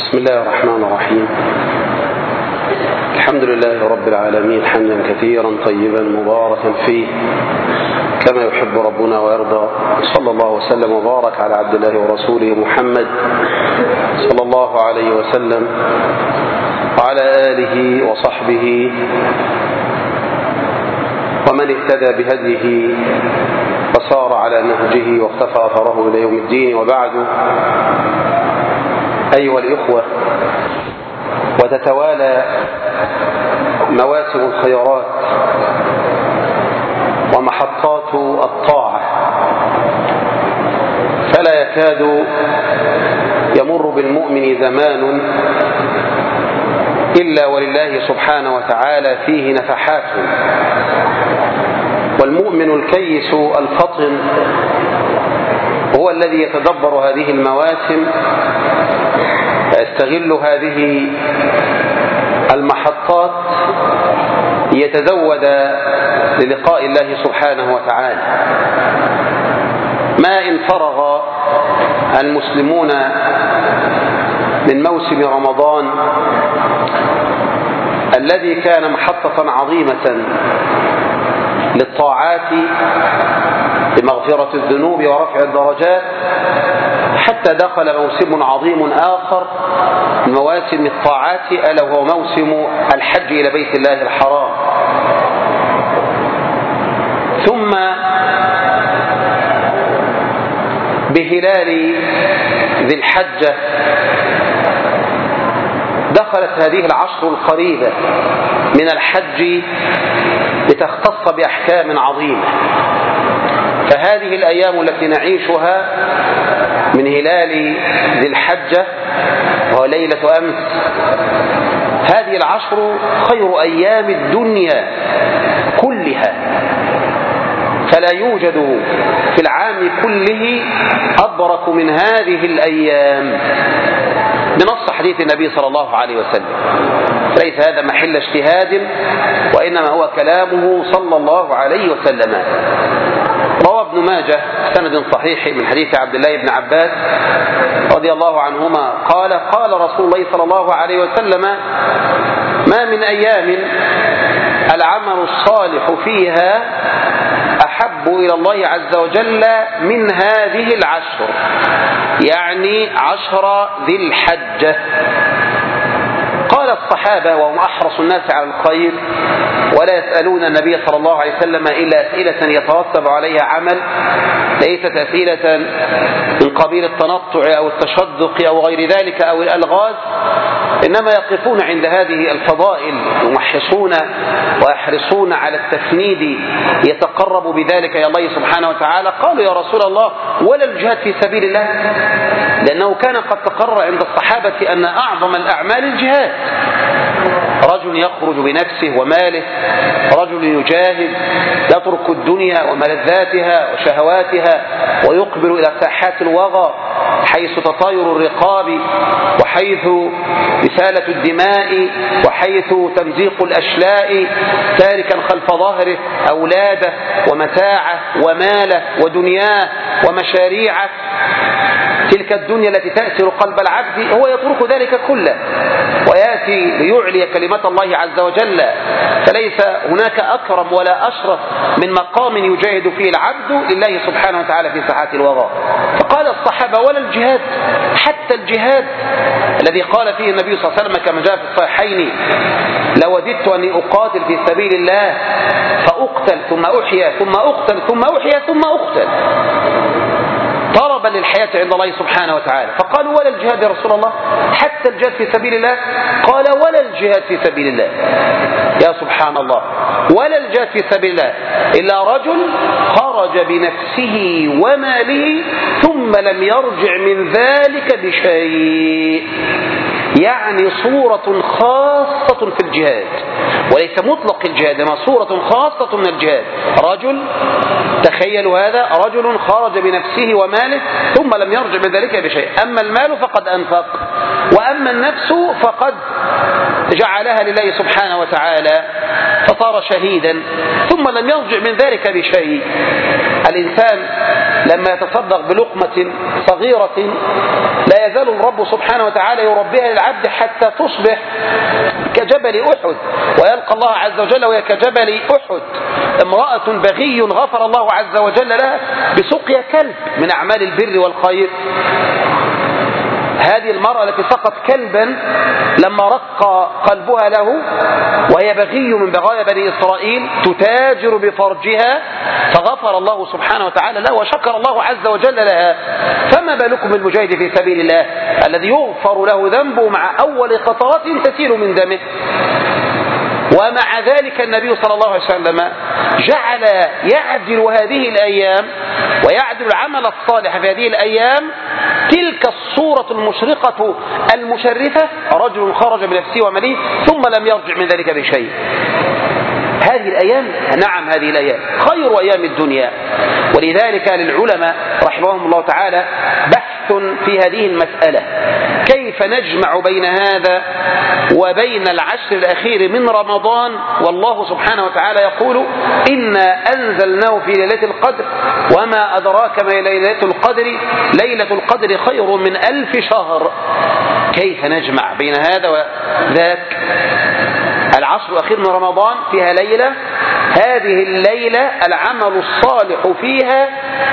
بسم الله الرحمن الرحيم. الحمد لله رب العالمين حمدا كثيرا طيبا مباركا فيه كما يحب ربنا ويرضى. صلى الله وسلم وبارك على عبد الله ورسوله محمد صلى الله عليه وسلم وعلى آله وصحبه ومن اهتدى بهديه وسار على نهجه واقتفى أثره إلى يوم الدين. وبعد، أيها الإخوة، وتتوالى مواسم الخيرات ومحطات الطاعة، فلا يكاد يمر بالمؤمن زمان إلا ولله سبحانه وتعالى فيه نفحات. والمؤمن الكيس الفطن هو الذي يتدبر هذه المواسم ويستغل هذه المحطات ليتزود للقاء الله سبحانه وتعالى. ما إن فرغ المسلمون من موسم رمضان الذي كان محطة عظيمة للطاعات بمغفرة الذنوب ورفع الدرجات، حتى دخل موسم عظيم آخر من مواسم الطاعات، ألا وهو موسم الحج إلى بيت الله الحرام. ثم بهلال ذي الحجة دخلت هذه العشر القريبة من الحج لتختص بأحكام عظيمة. فهذه الأيام التي نعيشها من هلال ذي الحجة وهو ليلة أمس، هذه العشر خير أيام الدنيا كلها، فلا يوجد في العام كله أبرك من هذه الأيام بنص حديث النبي صلى الله عليه وسلم. ليس هذا محل اجتهاد، وإنما هو كلامه صلى الله عليه وسلم. روى ابن ماجه سند صحيح من حديث عبد الله بن عباس رضي الله عنهما قال: قال رسول الله صلى الله عليه وسلم: ما من أيام العمل الصالح فيها أحب إلى الله عز وجل من هذه العشر، يعني عشر ذي الحجة. قال الصحابة وهم أحرص الناس على الخير ولا يسألون النبي صلى الله عليه وسلم إلا أسئلة يترتب عليها عمل، ليست أسئلة من قبيل التنطع أو التشدق أو غير ذلك أو الألغاز، إنما يقفون عند هذه الفضائل يمحصون ويحرصون على التسنيد يتقرب بذلك إلى الله سبحانه وتعالى. قالوا: يا رسول الله، ولا الجهاد في سبيل الله؟ لأنه كان قد تقرر عند الصحابة أن أعظم الأعمال الجهاد. رجل يخرج بنفسه وماله، رجل يجاهد يترك الدنيا وملذاتها وشهواتها ويقبل إلى ساحات الوغى حيث تطاير الرقاب وحيث إسالة الدماء وحيث تمزيق الأشلاء، تاركا خلف ظهره أولاده ومتاعه وماله ودنياه ومشاريعه. تلك الدنيا التي تأسر قلب العبد هو يترك ذلك كله ويأتي ليعلي كلمة الله عز وجل. فليس هناك أكرم ولا أشرف من مقام يجاهد فيه العبد لله سبحانه وتعالى في ساحات الوغى. فقال الصحابة: ولا الجهاد؟ حتى الجهاد الذي قال فيه النبي صلى الله عليه وسلم كما جاء في الصحيحين: لوددت أني أقاتل في سبيل الله فأقتل ثم أحيا ثم أقتل ثم أحيا ثم أقتل، طلبا للحياة عند الله سبحانه وتعالى. فقالوا: ولا الجهاد يا رسول الله؟ حتى الجهاد في سبيل الله؟ قال: ولا الجهاد في سبيل الله. يا سبحان الله، ولا الجهاد في سبيل الله إلا رجل خرج بنفسه وماله ثم لم يرجع من ذلك بشيء، يعني صورة خاصة في الجهاد وليس مطلق الجهاد، إنما صورة خاصة من الجهاد. رجل، تخيلوا هذا، رجل خرج بنفسه وماله ثم لم يرجع من ذلك بشيء. أما المال فقد أنفق، وأما النفس فقد جعلها لله سبحانه وتعالى فصار شهيدا ثم لم يرجع من ذلك بشيء. الإنسان لما يتصدق بلقمة صغيرة لا يزال الرب سبحانه وتعالى يربيها للعبد حتى تصبح كجبل أحد، ويلقى الله عز وجل وهي كجبل أحد. امرأة بغي غفر الله عز وجل لها بسقيا كلب من أعمال البر والخير. هذه المرأة التي سقط كلبا لما رق قلبها له وهي بغي من بغايا بني إسرائيل تتاجر بفرجها فغفر الله سبحانه وتعالى له وشكر الله عز وجل لها. فما بالكم بالمجاهد في سبيل الله الذي يغفر له ذنبه مع أول قطرة تسيل من دمه؟ ومع ذلك النبي صلى الله عليه وسلم جعل يعدل هذه الأيام ويعدل العمل الصالح في هذه الأيام تلك الصورة المشرقة المشرفة، رجل خرج بنفسه وماله ثم لم يرجع من ذلك بشيء. هذه الأيام، نعم هذه الأيام خير أيام الدنيا. ولذلك للعلماء رحمهم الله تعالى بحث في هذه المسألة، كيف نجمع بين هذا وبين العشر الأخير من رمضان. والله سبحانه وتعالى يقول إنا أنزلناه في ليلة القدر وما أدراك ما ليلة القدر، ليلة القدر خير من 1000 شهر. كيف نجمع بين هذا وذاك؟ العشر الأخير من رمضان فيها ليلة، هذه الليلة العمل الصالح فيها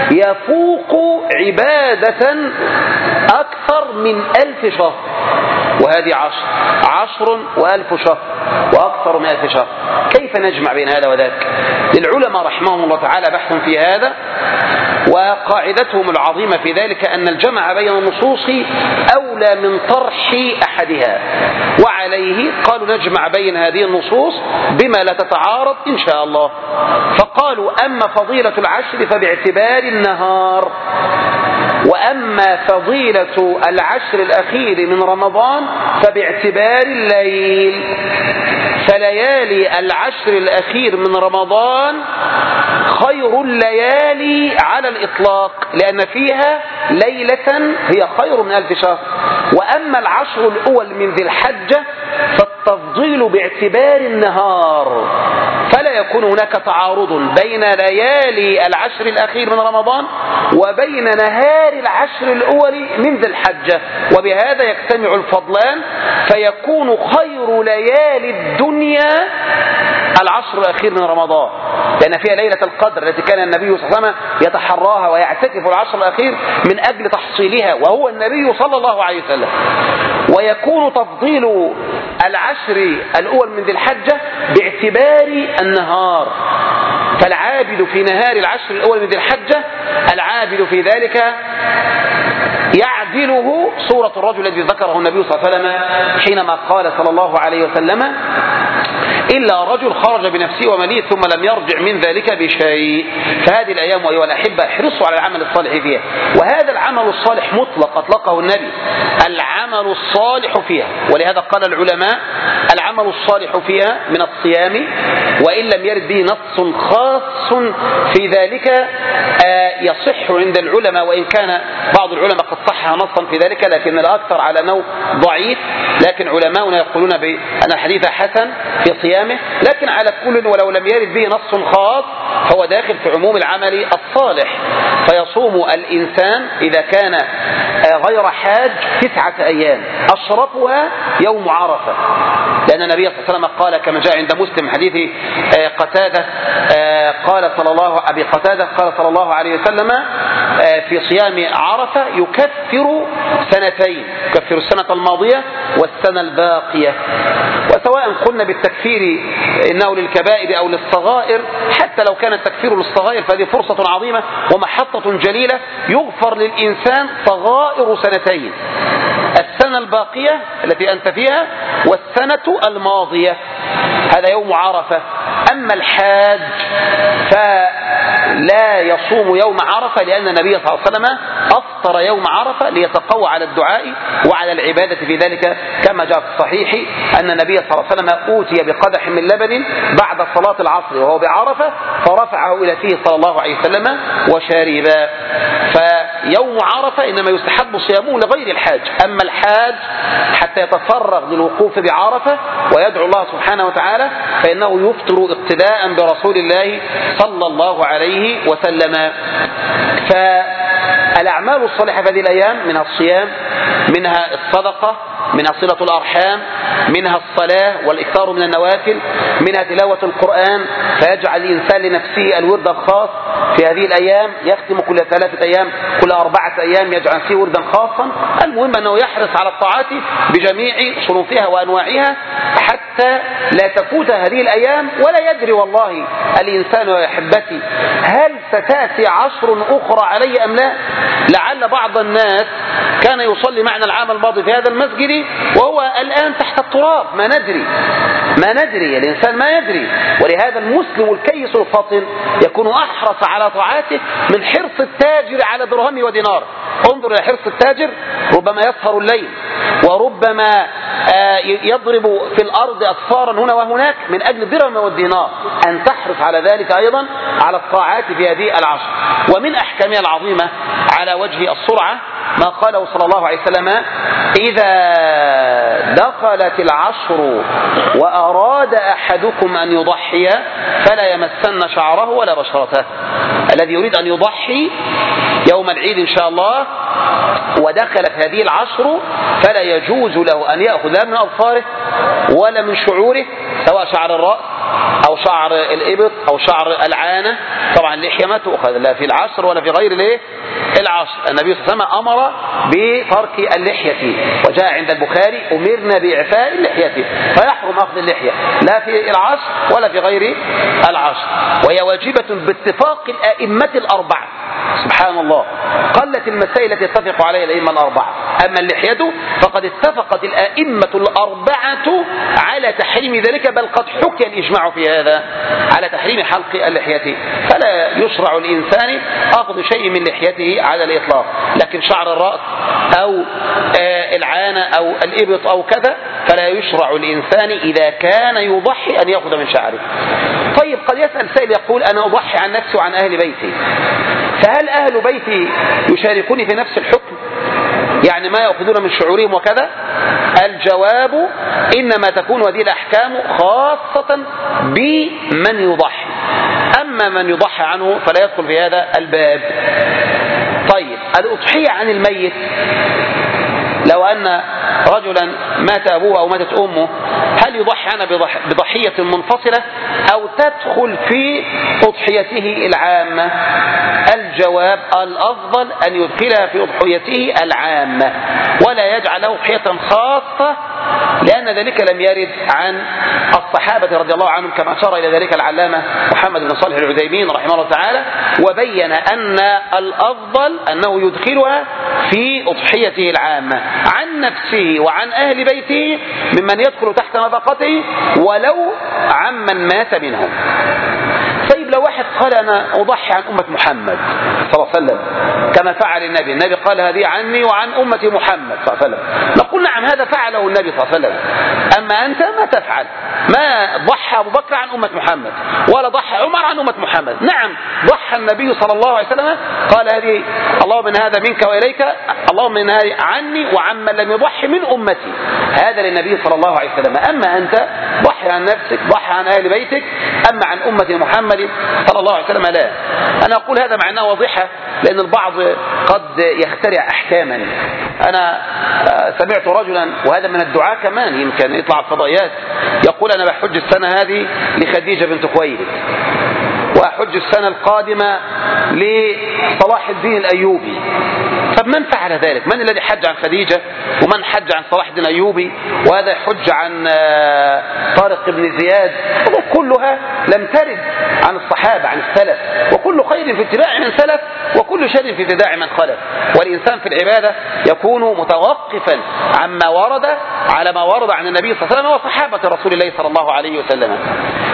يفوق عبادة أكثر من 1000 شهر، وهذه 10 و1000 شهر وأكثر من 1000 شهر. كيف نجمع بين هذا وذاك؟ للعلماء رحمهم الله تعالى بحث في هذا، وقاعدتهم العظيمة في ذلك أن الجمع بين النصوص أولى من طرح أحدها، وعليه قالوا نجمع بين هذه النصوص بما لا تتعارض إن شاء الله. فقالوا أما فضيلة العشر فباعتبار النهار، وأما فضيلة العشر الأخير من رمضان فباعتبار الليل. فليالي العشر الأخير من رمضان خير الليالي على الإطلاق، لأن فيها ليلة هي خير من 1000 شهر. وأما العشر الأول من ذي الحجة فالتفضيل باعتبار النهار، فلا يكون هناك تعارض بين ليالي العشر الأخير من رمضان وبين نهار العشر الأول من ذي الحجة، وبهذا يجتمع الفضلان فيكون خير ليالي الدنيا العشر الأخير من رمضان، لأن فيها ليلة القدر التي كان النبي صلى الله عليه وسلم يتحراها ويعتكف العشر الأخير من أجل تحصيلها، وهو النبي صلى الله عليه وسلم. ويكون تفضيل العشر الأول من ذي الحجة باعتبار النهار، فالعابد في نهار العشر الأول من ذي الحجة العابد في ذلك يعدله صورة الرجل الذي ذكره النبي صلى الله عليه وسلم حينما قال صلى الله عليه وسلم إلا رجل خرج بنفسه وماله ثم لم يرجع من ذلك بشيء. فهذه الأيام أيها الأحبة احرصوا على العمل الصالح فيها، وهذا العمل الصالح مطلق أطلقه النبي، العمل الصالح فيها. ولهذا قال العلماء العمل الصالح فيها من الصيام، وإن لم يرد به نص خاص في ذلك يصح عند العلماء، وإن كان بعض العلماء قد صحها نصا في ذلك، لكن الأكثر على أنه ضعيف. لكن علماؤنا يقولون بأن الحديث حسن في صيامه، لكن على كل ولو لم يرد به نص خاص فهو داخل في عموم العمل الصالح. فيصوم الإنسان إذا كان غير حاج 9 أيام، أشرفها يوم عرفة، لأن النبي صلى الله عليه وسلم قال كما جاء عند مسلم حديث قتادة قال صلى الله عليه وسلم في صيام عرفة يكفر سنتين، يكفر السنة الماضية والسنة الباقية. وسواء قلنا بالتكفير إنه للكبائر أو للصغائر، حتى لو كان التكفير للصغائر فهذه فرصة عظيمة ومحطة جليلة يغفر للإنسان صغائر سنتين، السنة الباقية التي أنت فيها والسنة الماضية، هذا يوم عرفة. أما الحاج فلا يصوم يوم عرفة، لأن النبي صلى الله عليه وسلم أفطر يوم عرفة ليتقوى على الدعاء وعلى العبادة في ذلك، كما جاء في الصحيح أن النبي صلى الله عليه وسلم أوتي بقدح من لبن بعد صلاة العصر وهو بعرفة فرفعه إلى فيه صلى الله عليه وسلم وشاربا. فيوم عرفة إنما يستحب صيامه لغير الحاج، أما الحاج حتى يتفرغ للوقوف بعرفة ويدعو الله سبحانه وتعالى فإنه يفطر اقتداء برسول الله صلى الله عليه وسلم. فالأعمال الصالحة في هذه الأيام منها الصيام، منها الصدقة، منها صلة الأرحام، منها الصلاة والإكثار من النوافل، منها تلاوة القرآن فيجعل الإنسان لنفسه الورد الخاص في هذه الأيام، يختم كل 3 أيام، كل 4 أيام يجعل فيه وردا خاصا. المهم أنه يحرص على الطاعات بجميع صنوفها وأنواعها حتى لا تفوت هذه الأيام. ولا يدري والله الإنسان يا أحبتي هل ستأتي عشر أخرى علي أم لا. لعل بعض الناس كان يصلي معنا العام الماضي في هذا المسجد وهو الآن تحت التراب، ما ندري الإنسان ما يدري. ولهذا المسلم الكيس الفطن يكون أحرص على طاعاته من حرص التاجر على درهم ودينار. انظر إلى حرص التاجر، ربما يسهر الليل وربما يضرب في الأرض أسفارا هنا وهناك من أجل الدرهم والدينار. أن تحرص على ذلك أيضا على الطاعات في هذه العشر. ومن أحكامها العظيمة على وجه السرعة ما قاله صلى الله عليه وسلم: إذا دخلت العشر وأراد أحدكم أن يضحي فلا يمسن شعره ولا بشرته. الذي يريد أن يضحي يوم العيد إن شاء الله ودخلت هذه العشر فلا يجوز له أن يأخذ لا من أظفاره ولا من شعوره، سواء شعر الرأس أو شعر الإبط أو شعر العانة. طبعا اللحية ما تؤخذ لا في العشر ولا في غير العشر. النبي صلى الله عليه وسلم أمر بترك اللحية، وجاء عند البخاري: أمرنا بإعفاء اللحية، فيحرم أخذ اللحية لا في العشر ولا في غير العشر. وهي واجبة باتفاق الأئمة الأربعة. سبحان الله، قلت المسائل التي اتفقوا عليها الأئمة الأربعة. أما اللحية فقد اتفقت الأئمة الأربعة على تحريم ذلك، بل قد حكي الإجماع في هذا على تحريم حلق اللحية. فلا يشرع الإنسان أخذ شيء من لحيته على الإطلاق، لكن شعر الرأس أو العانة أو الإبط أو كذا فلا يشرع الإنسان إذا كان يضحي أن يأخذ من شعره. طيب، قد يسأل سائل يقول: أنا أضحي عن نفسي وعن أهل بيتي، فهل أهل بيتي يشاركوني في نفس الحكم؟ يعني ما يأخذون من شعورهم وكذا؟ الجواب: إنما تكون هذه الأحكام خاصة بمن يضحي، أما من يضحي عنه فلا يدخل في هذا الباب. طيب، الأضحية عن الميت، لو أن رجلا مات أبوه أو ماتت أمه، هل يضحي عنها بضحية منفصلة أو تدخل في أضحيته العامة؟ الجواب: الأفضل أن يدخلها في أضحيته العامة ولا يجعل له أضحية خاصة، لأن ذلك لم يرد عن الصحابة رضي الله عنهم، كما أشار إلى ذلك العلامة محمد بن صالح العثيمين رحمه الله تعالى، وبين أن الأفضل أنه يدخلها في أضحيته العامة عن نفسه وعن أهل بيته ممن يدخل تحت نفقته ولو عمن مات منهم. طيب، لو واحد قال: أنا أضحي عن أمة محمد صلى الله عليه وسلم كما فعل النبي قال: هذه عني وعن أمة محمد صلى الله عليه وسلم، نقول: نعم، هذا فعله النبي صلى الله عليه وسلم، أما أنت ما تفعل. ما ضحى أبو بكر عن أمة محمد ولا ضحى عمر عن أمة محمد. نعم، ضحى النبي صلى الله عليه وسلم، قال: هذه اللهم من هذا منك وإليك، اللهم من هذا عني وعمن لم يضحي من أمتي. هذا للنبي صلى الله عليه وسلم. أما أنت ضحي عن نفسك، ضحي عن أهل بيتك، أما عن أمة محمد صلى الله عليه وسلم لا. أنا أقول هذا معناه واضحة، لأن البعض قد يخترع أحكاما. أنا سمعت رجلا، وهذا من الدعاء كمان، يمكن يطلع الفضائيات، يقول: أنا بحج السنة هذه لخديجة بنت خويلد، وأحج السنة القادمة لصلاح الدين الأيوبي. طب من فعل ذلك؟ من الذي حج عن خديجة ومن حج عن صلاح الدين الأيوبي وهذا يحج عن طارق بن زياد؟ كلها لم ترد عن الصحابة عن السلف، وكل خير في اتباع من سلف وكل شر في ابتداع من خلف. والإنسان في العبادة يكون متوقفا عما ورد على ما ورد عن النبي صلى الله عليه وسلم وصحابة رسول الله صلى الله عليه وسلم.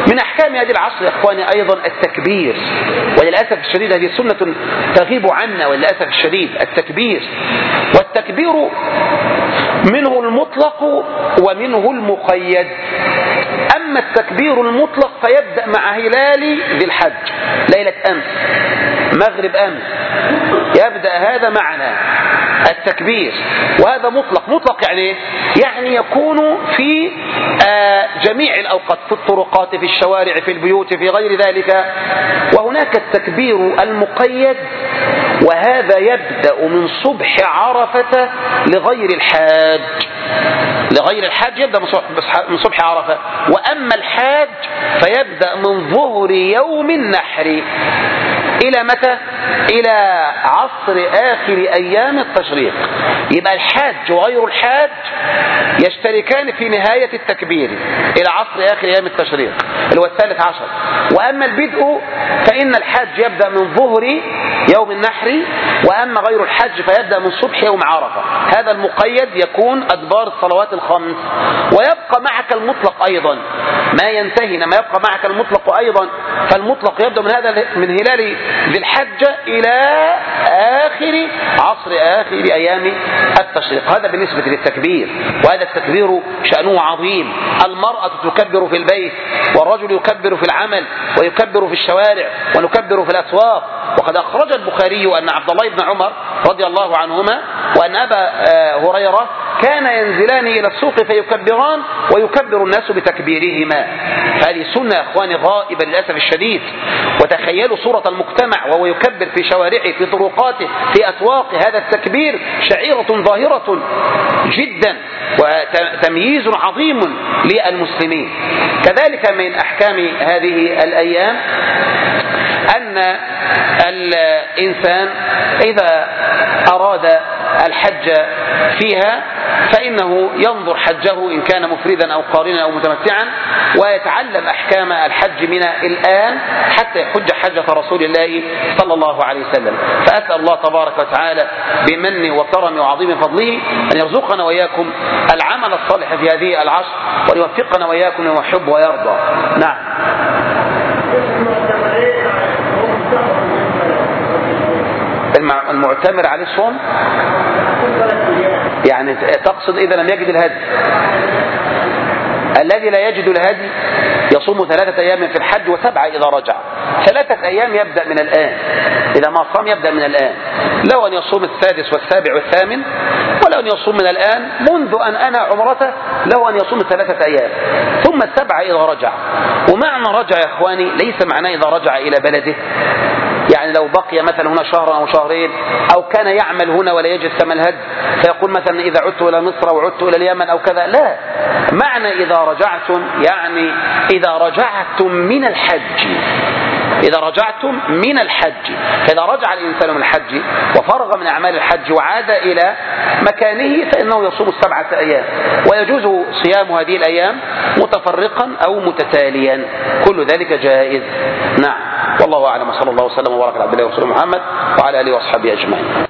من أحكام هذه العصر يا إخواني أيضا التكبير، وللأسف الشديد هذه سنة تغيب عنا وللأسف الشديد، التكبير. والتكبير منه المطلق ومنه المقيد. أما التكبير المطلق فيبدأ مع هلال ذي الحج، ليلة أمس، مغرب أمس، يبدأ هذا معنا التكبير، وهذا مطلق. مطلق يعني يكون في جميع الأوقات، في الطرقات، في الشوارع، في البيوت، في غير ذلك. وهناك التكبير المقيد، وهذا يبدأ من صبح عرفة لغير الحاج. لغير الحاج يبدأ من صبح عرفة، وأما الحاج فيبدأ من ظهر يوم النحر إلى متى؟ إلى عصر آخر أيام التشريق. يبقى الحاج وغير الحاج يشتركان في نهاية التكبير إلى عصر آخر أيام التشريق اللي هو 13. وأما البدء فإن الحاج يبدأ من ظهر يوم النحر، وأما غير الحاج فيبدأ من صبح يوم عرفة. هذا المقيد يكون أدبار الصلوات الخمس. ويبقى معك المطلق أيضا ما ينتهي، لما يبقى معك المطلق أيضا، فالمطلق يبدأ من هلال ذي الحجة إلى آخر عصر آخر أيام التشريق. هذا بالنسبة للتكبير، وهذا التكبير شأنه عظيم. المرأة تكبر في البيت، والرجل يكبر في العمل، ويكبر في الشوارع، ونكبر في الأسواق. وقد أخرج البخاري أن عبد الله بن عمر رضي الله عنهما وأن أبا هريرة كان ينزلان إلى السوق فيكبران، ويكبر الناس بتكبيرهما. هذه سنة يا أخواني غائبة للأسف الشديد. وتخيلوا صورة المجتمع وهو يكبر في شوارعه، في طرقاته، في أسواقه. هذا التكبير شعيرة ظاهرة جدا وتمييز عظيم للمسلمين. كذلك من أحكام هذه الأيام أن الإنسان إذا أراد الحج فيها فإنه ينظر حجه إن كان مفردا أو قارنا أو متمتعا، ويتعلم أحكام الحج من الآن حتى يحج حجة رسول الله صلى الله عليه وسلم. فأسأل الله تبارك وتعالى بمنه وكرمه وعظيم فضله أن يرزقنا وإياكم العمل الصالح في هذه العشر، ويوفقنا وإياكم لما يحب ويرضى. نعم. المعتمر عليه الصوم، يعني تقصد إذا لم يجد الهدي. الذي لا يجد الهدي يصوم 3 أيام في الحج و7 إذا رجع. 3 أيام يبدأ من الآن، إذا ما صام يبدأ من الآن. لو أن يصوم 6 و7 و8، ولو أن يصوم من الآن منذ أن أنهى عمرته، له أن يصوم 3 أيام ثم 7 إذا رجع. ومعنى رجع يا إخواني ليس معناه إذا رجع إلى بلده، يعني لو بقي مثلا هنا شهرا أو شهرين، أو كان يعمل هنا ولا يجد ثمن الهدي فيقول مثلا إذا عدت إلى مصر وعدت إلى اليمن أو كذا. لا، معنى إذا رجعتم يعني إذا رجعتم من الحج. إذا رجعتم من الحج، فإذا رجع الإنسان من الحج وفرغ من أعمال الحج وعاد إلى مكانه فإنه يصوم 7 أيام، ويجوز صيام هذه الأيام متفرقا أو متتاليا، كل ذلك جائز. نعم، والله أعلم، صلى الله وسلم وبارك على عبد الله ورسوله محمد وعلى آله وأصحابه أجمعين.